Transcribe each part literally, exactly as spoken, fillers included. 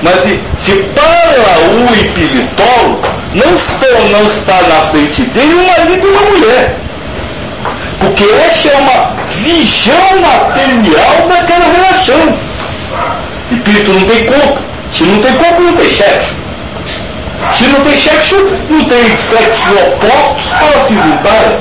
Mas se, se para o espiritólogo, não está, não está na frente dele um marido e uma mulher. Porque essa é uma visão material daquela relação. Espírito não tem corpo. Se não tem corpo, não tem sexo. Se não tem sexo, não tem sexo opostos para se juntarem.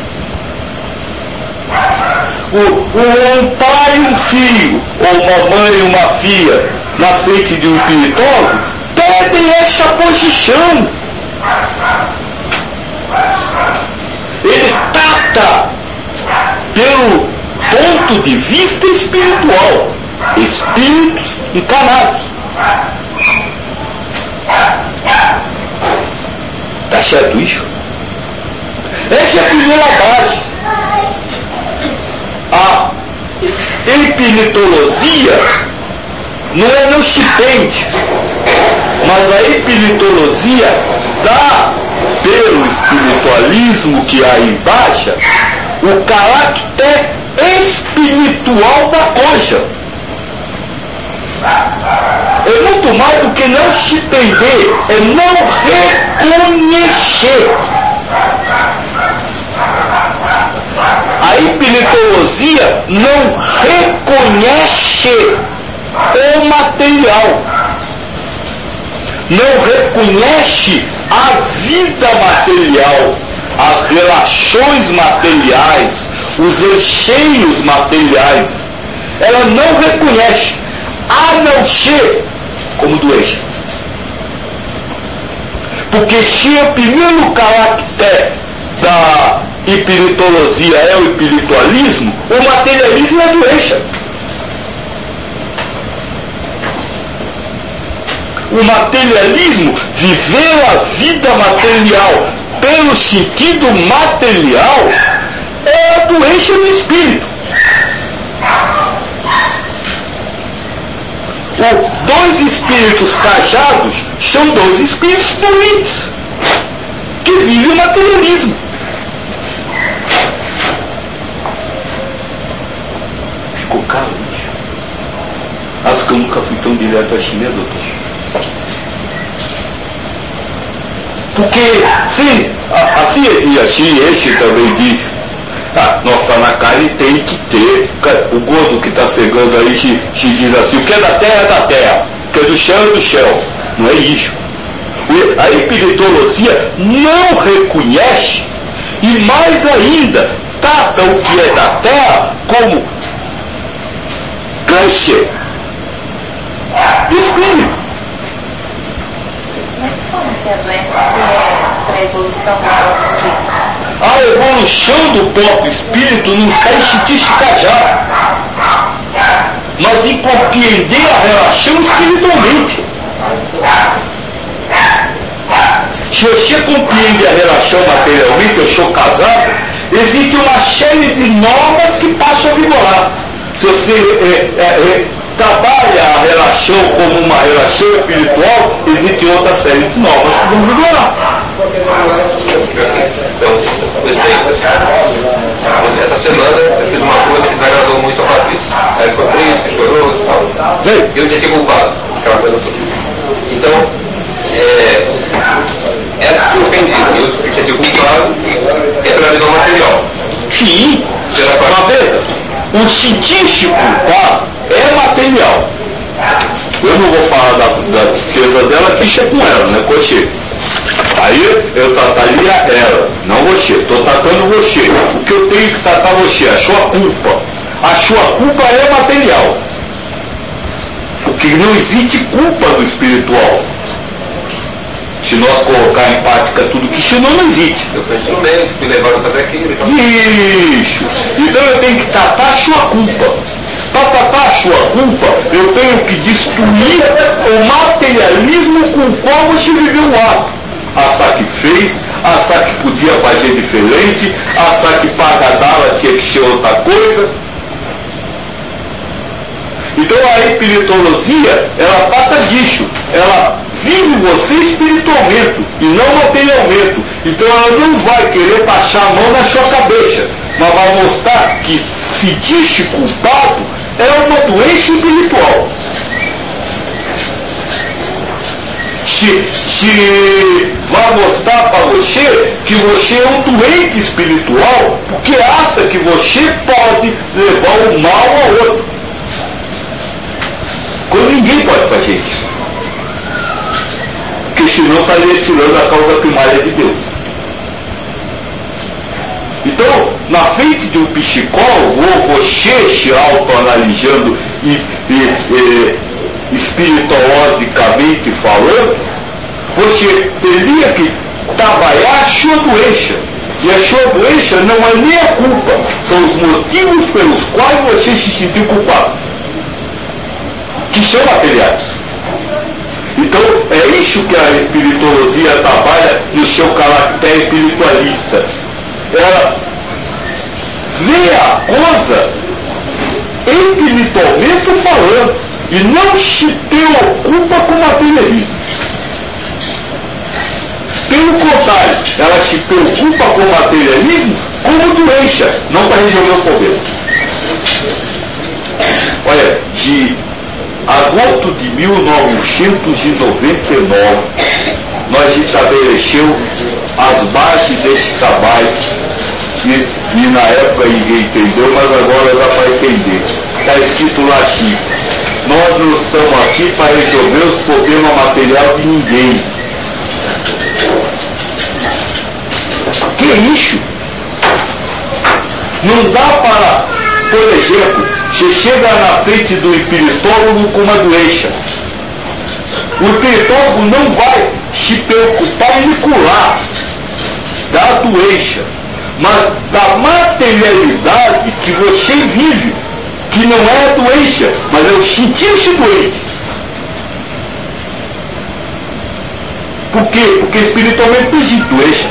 O, o, um pai e um filho, ou uma mãe e uma filha, na frente de um espiritólogo, perdem essa posição. Ele trata pelo ponto de vista espiritual, espíritos encarnados. Está certo isso? Essa é a primeira base. A espiritologia não é no ocidente, mas a espiritologia dá, pelo espiritualismo que há embaixo, o caráter espiritual da coisa. É muito mais do que não se entender, é não reconhecer. A espiritologia não reconhece o material, não reconhece a vida material, as relações materiais, os encheios materiais. Ela não reconhece, a não ser como doença. Porque se o primeiro caráter da espiritologia é o espiritualismo, o materialismo é doença. O materialismo, viver a vida material pelo sentido material, é a doença do espírito. O, dois espíritos casados são dois espíritos doentes que vivem o materialismo. Ficou caro isso? Acho que eu nunca fui tão direto assim, né, doutor? Porque, sim, a, a filha diz assim, esse também diz, ah, nós está na carne e tem que ter. O gordo que está cegando aí se, se diz assim, o que é da terra é da terra, o que é do chão é do chão. Não é isso. A espiritologia não reconhece e mais ainda trata o que é da terra como câncer do espírito. Mas como que a doença se é para a evolução do próprio espírito? A evolução do próprio espírito não está em se casar, mas em compreender a relação espiritualmente. Se você compreende a relação materialmente, eu sou casado, existe uma série de normas que passam a vigorar. Se você é, é, é, trabalha a relação como uma relação espiritual, existe outra série de normas que vão vigorar. Então, por exemplo, essa semana eu fiz uma coisa que desagradou muito a Patrícia. Aí ficou triste, chorou e tal. E eu tinha que culpado aquela coisa toda. Então, é, ela se ofendida. Eu disse que tinha que culpado é pela visão material. Sim, uma vez, o sentir-se culpado é material. Eu não vou falar da, da tristeza dela, que isso é com ela, né, Cochê? Aí eu trataria ela, não você. Estou tratando você. O que eu tenho que tratar você? A sua culpa. A sua culpa é material. Porque não existe culpa do espiritual. Se nós colocar em prática tudo que isso não existe. Eu fui instrumento, fui levado a fazer aquilo. Então... Isso. Então eu tenho que tratar a sua culpa. Para tratar a sua culpa, eu tenho que destruir o materialismo com o qual você viveu o ato. Achar que fez, achar que podia fazer diferente, achar que para agradá-la tinha que ser outra coisa. Então a espiritologia, ela trata disso. Ela vive você espiritualmente e não materialmente. Então ela não vai querer passar a mão na sua cabeça, mas vai mostrar que sentir-se culpado é uma doença espiritual. te, te vai mostrar para você que você é um doente espiritual, porque acha que você pode levar o mal ao outro. Quando ninguém pode fazer isso. Porque senão estaria tirando a causa primária de Deus. Então, na frente de um psicólogo, ou você se autoanalisando e, e, e espirituosicamente falando, você teria que trabalhar a sua doença. E a sua doença não é nem a culpa, são os motivos pelos quais você se sentiu culpado, que são materiais. Então, é isso que a espirituologia trabalha no seu caráter espiritualista. Ela vê a coisa espiritualmente falando e não se preocupa com o materialismo. Pelo contrário, ela se preocupa com o materialismo como doença, não para resolver o problema. Olha, de agosto de mil novecentos e noventa e nove, nós estabelecemos as bases desse trabalho, e, e na época ninguém entendeu, mas agora já vai entender. Está escrito lá assim: nós não estamos aqui para resolver os problemas materiais de ninguém. Que isso? Não dá para, por exemplo, você chega na frente do espiritólogo com uma doença. O espiritólogo não vai se preocupar em curar da doença, mas da materialidade que você vive, que não é a doença, mas é o sentir-se doente. Por quê? Porque espiritualmente não existe doença.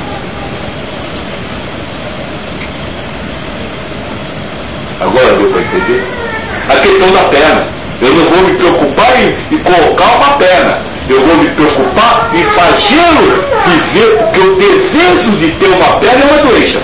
Agora deu para entender? A questão da perna. Eu não vou me preocupar em, em colocar uma perna. Eu vou me preocupar em fazê-lo viver, porque o desejo de ter uma perna é uma doença.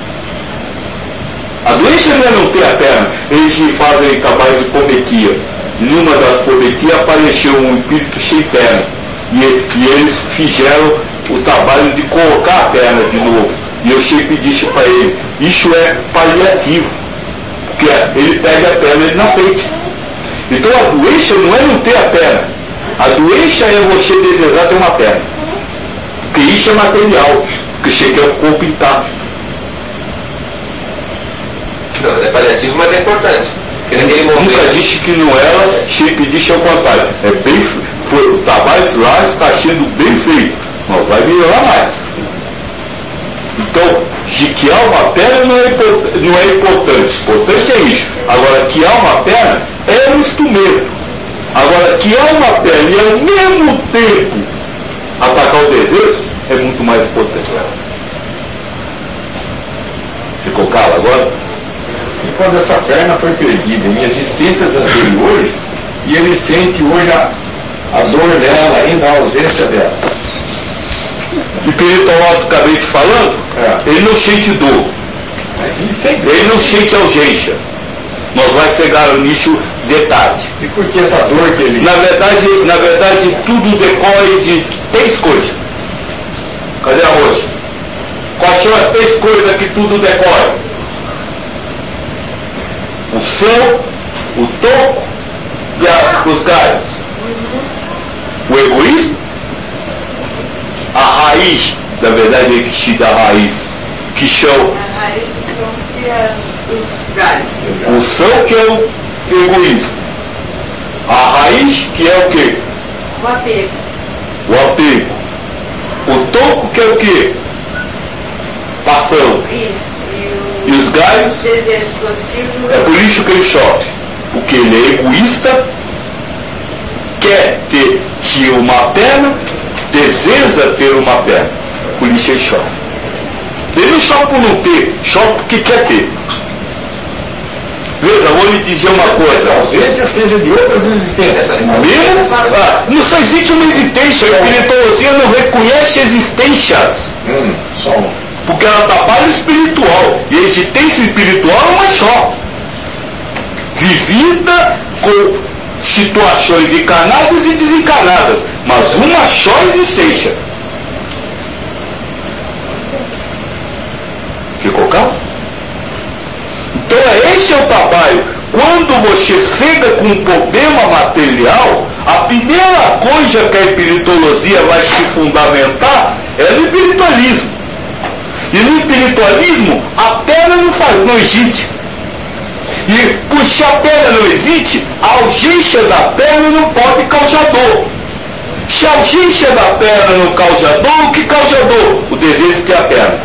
A doença não é não ter a perna. Eles fazem trabalho de pometia. E numa das pometias apareceu um espírito sem perna. E, e eles fizeram o trabalho de colocar a perna de novo. E eu sempre disse para ele, isso é paliativo. Porque ele pega a perna ele na frente. Então a doença não é não ter a perna. A doença é você desejar ter uma perna. Porque isso é material. Porque você quer o corpo intacto. Não, é paliativo, mas é importante. Porque naquele momento... Nunca disse que não era, sempre disse ao contrário. É bem, foi, o trabalho lá está sendo bem feito. Mas vai melhorar mais. Então, de que há uma perna não é, não é importante. Importante é isso. Agora, que há uma perna é um instrumento. Agora, que há uma perna e ao mesmo tempo atacar o desejo é muito mais importante. Ficou claro agora? E quando essa perna foi perdida em existências anteriores, e ele sente hoje a, a dor dela, ainda a ausência dela. Espiritualmente falando, É. ele não sente dor, E sempre. ele não sente ausência. Nós vamos chegar nisso de tarde. E por que essa dor que ele... Na verdade, na verdade, tudo decorre de três coisas. Cadê a moça? Quais são as três coisas que tudo decorre? O céu, o toco e a, os galhos. O egoísmo, a raiz, na verdade é que se dá a raiz, que são A raiz que as, os galhos. o são, que é o egoísmo, a raiz, que é o quê? O apego. O apego, o toco, que é o quê? Paixão. Isso. E os galhos, Os desejos positivos. é por isso que ele sofre, porque ele é egoísta, quer ter, ter uma perna, deseja ter uma perna, por isso ele sofre. Ele não sofre por não ter, sofre porque quer ter. Veja, vou lhe dizer uma coisa. A ausência seja de outras existências. Mesmo, ah, não só existe uma existência, a espirituologia não reconhece existências, Hum, só um. porque ela trabalha o espiritual, e a existência espiritual é uma só, vivida com situações encarnadas e desencarnadas, mas uma só existência. Ficou claro? Então esse é o trabalho. Quando você chega com um problema material, a primeira coisa que a espiritologia vai se fundamentar é no espiritualismo. E no espiritualismo a perna não faz, não existe. E por se a perna não existe, a urgência da perna não pode causar dor. Se a urgência da perna não causa dor, o que causa dor? O desejo de ter a perna.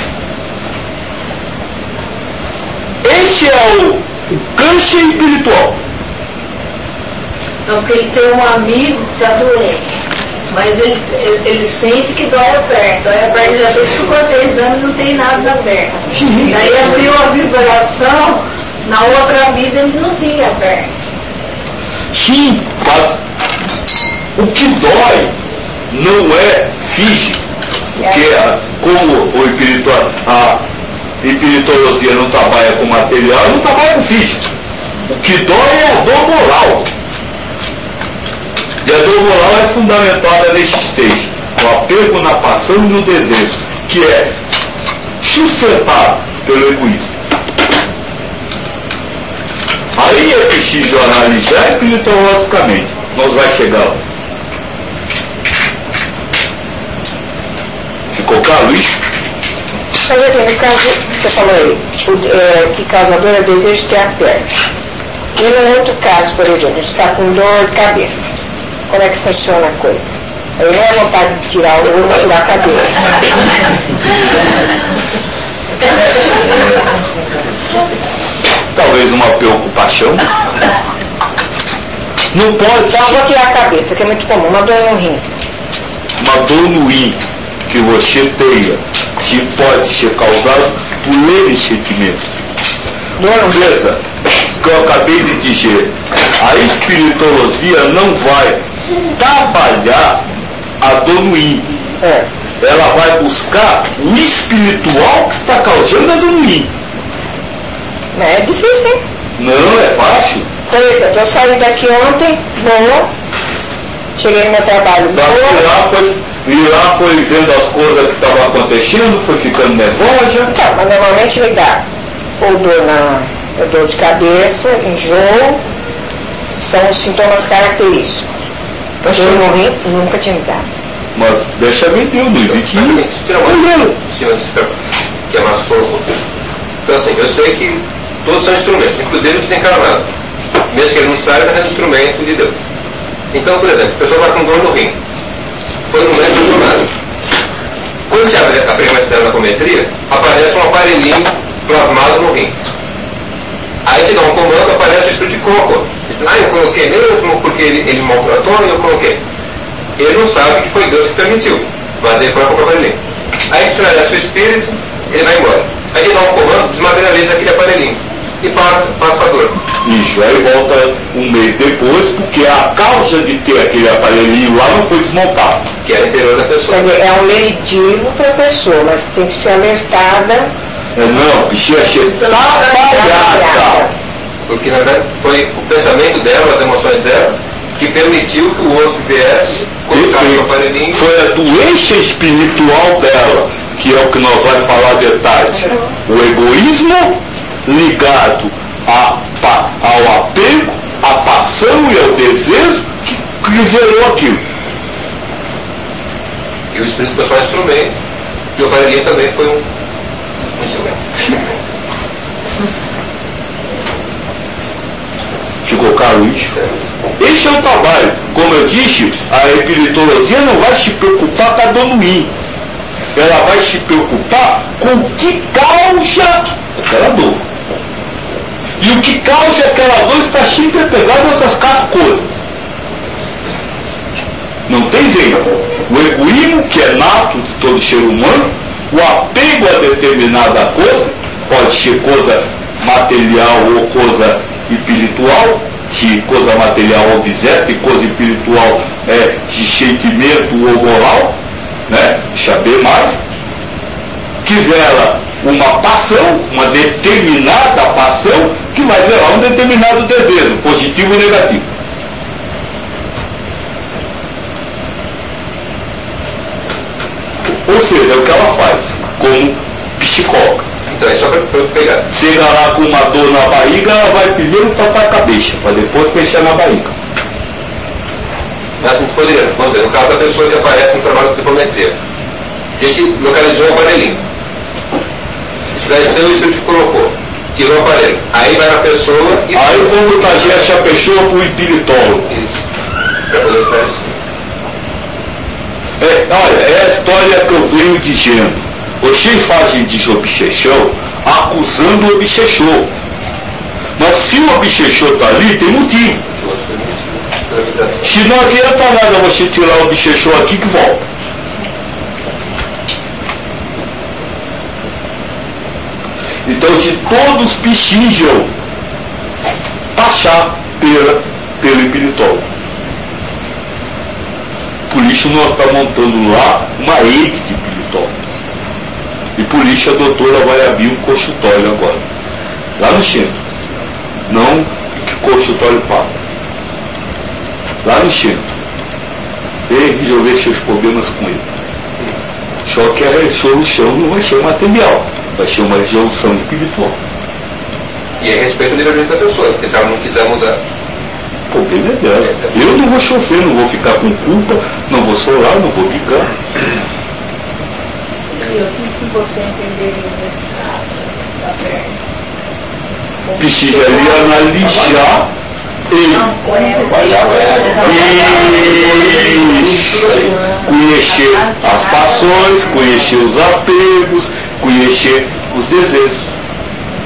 Esse é o, o câncer espiritual. Não, porque ele tem um amigo que está doente, mas ele, ele, ele sente que dói a perna. Dói a perna, já fez que cortei o exame e não tem nada na perna. Sim. Daí abriu a vibração, na outra vida ele não tinha perna. Sim, mas o que dói não é físico. Porque a, como o espiritual, a espiritologia não trabalha com material, não trabalha com físico. O que dói é a dor moral. E a dor moral é fundamentada nesses três: o apego na paixão e no desejo, que é sustentado pelo egoísmo. Aí é preciso analisar espirituologicamente. Nós vai chegar lá. Ficou claro isso? Mas aqui, no caso, você falou aí, o, é, que causa dor é o desejo de ter a perna. E no outro caso, por exemplo, a gente está com dor de cabeça. Como é que funciona a coisa? Aí não é vontade de tirar o olho, tirar a cabeça. Talvez uma preocupação. Não pode. Então eu vou tirar a cabeça, que é muito comum, uma dor no rim. Uma dor no rim que você tenha, que pode ser causada por leve sentimento. Dor no rim. Beleza? Que eu acabei de dizer, a espiritologia não vai trabalhar a dor no rim. É. Ela vai buscar o espiritual que está causando a dor no rim. Não é difícil, hein? Não, é fácil. Por exemplo, eu saí daqui ontem, boa, cheguei no meu trabalho, Da boa. E lá foi, e lá foi vendo as coisas que estavam acontecendo, foi ficando nervosa. Então, mas normalmente me dá ou dor, na, ou dor de cabeça, enjoo, são os sintomas característicos. Dor no rim, nunca tinha me dado. Mas deixa bem Deus, não existe isso. Tira uma cima desse que é mais corpo. Então assim, eu sei que todos são instrumentos, inclusive o desencarnado. Mesmo que ele não saiba, é um instrumento de Deus. Então, por exemplo, a pessoa vai com dor no rim. Foi no médico do nada. Quando te abre a frequência dela na cometria, aparece um aparelhinho plasmado no rim. Aí te dá um comando, aparece o espírito de coco. Ah, eu coloquei mesmo porque ele, ele maltratou e eu coloquei. Ele não sabe que foi Deus que permitiu, mas ele foi com o aparelhinho. Aí esclarece o espírito, ele vai embora. Aí ele dá um comando, desmaterializa aquele aparelhinho e passa, passa a dor. Isso, aí volta um mês depois, porque a causa de ter aquele aparelhinho lá não foi desmontado. Que é o interior da pessoa. Quer dizer, é um meditivo para a pessoa, mas tem que ser alertada. É, não, precisa ser trabalhada. Porque na verdade foi o pensamento dela, as emoções dela, que permitiu que o outro viesse, colocar o aparelhinho. Foi a doença espiritual dela, que é o que nós vamos falar detalhes. O egoísmo ligado a, a, ao apego, à paixão e ao desejo que, que gerou aquilo. E o espírito foi só um instrumento, e o aparelhinho também foi um, um instrumento. Ficou claro isso? Esse é o trabalho. Como eu disse, a espiritologia não vai se preocupar com a dor no rim. Ela vai se preocupar com o que causa aquela dor. E o que causa aquela dor está sempre pegado nessas quatro coisas. Não tem jeito. O egoísmo, que é nato de todo ser humano, o apego a determinada coisa, pode ser coisa material ou coisa espiritual, se coisa material é objeto e coisa espiritual é de sentimento ou moral, né? Saber mais. Quiser ela uma paixão, uma determinada paixão, que vai gerar um determinado desejo, positivo ou negativo. seja, é o que ela faz, como psicóloga. Então é só para eu pegar. Chega lá com uma dor na barriga, ela vai primeiro tratar a cabeça, para depois mexer na barriga. Mas assim, poderia, vamos dizer, no caso da pessoa que aparece no trabalho de trigonometria, a gente localizou o aparelhinho. Esclareceu isso que a gente colocou. Tirou o aparelho. Aí vai na pessoa e... Aí vamos trazer essa pessoa para o espiritólogo. Isso. Para poder esclarecer. É, olha, é a história que eu venho dizendo. Vocês fazem de obsessão acusando o obsessor. Mas se o obsessor está ali, tem motivo. Se não adianta nada você tirar o obsessor aqui que volta. Então, se todos precisam passar pela, pelo espiritólogo. Por isso nós estamos montando lá uma rede de espiritólogo. E por isso a doutora vai abrir um consultório agora. Lá no centro. Não que consultório paga. Lá no centro. E resolver seus problemas com ele. Só que a solução não vai ser material. Vai ser uma resolução espiritual. E é respeito ao livre-arbítrio da pessoa, porque se ela não quiser mudar. O problema é dela. Eu não vou sofrer, não vou ficar com culpa, não vou chorar, não vou brigar. E o que você entenderia nesse caso da perna? Precisaria analisar e conhecer as paixões, conhecer os apegos, conhecer os desejos.